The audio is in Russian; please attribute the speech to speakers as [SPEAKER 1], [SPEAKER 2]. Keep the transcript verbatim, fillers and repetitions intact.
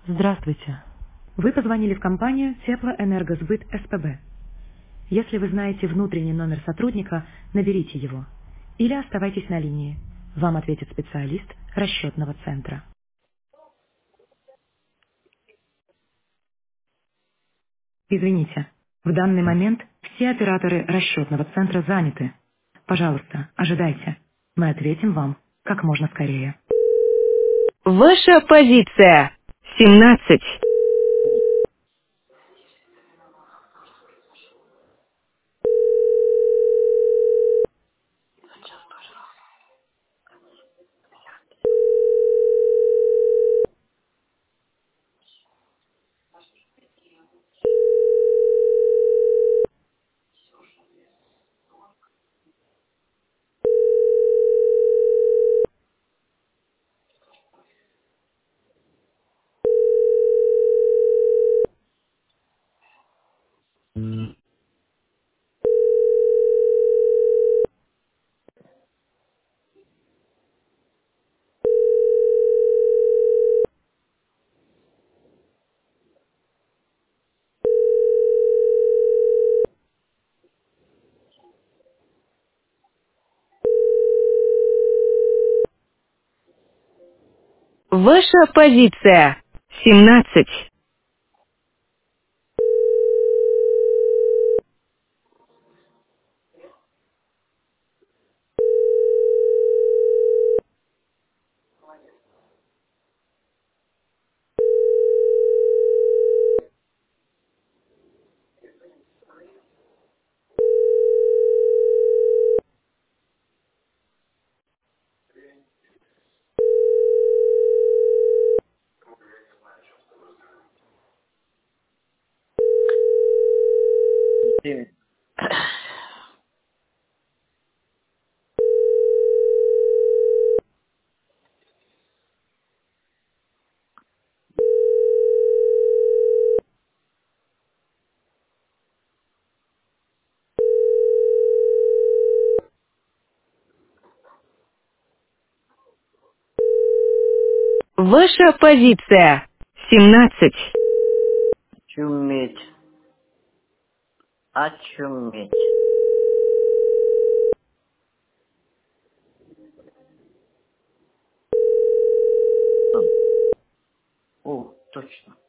[SPEAKER 1] Здравствуйте. Вы позвонили в компанию Теплоэнергосбыт СПБ. Если вы знаете внутренний номер сотрудника, наберите его. Или оставайтесь на линии. Вам ответит специалист расчетного центра. Извините, в данный момент все операторы расчетного центра заняты. Пожалуйста, ожидайте. Мы ответим вам как можно скорее. Ваша позиция. семнадцать. Ваша позиция. семнадцать.
[SPEAKER 2] Девять.
[SPEAKER 1] Ваша позиция. семнадцать.
[SPEAKER 2] Очуметь. Очуметь. О, точно.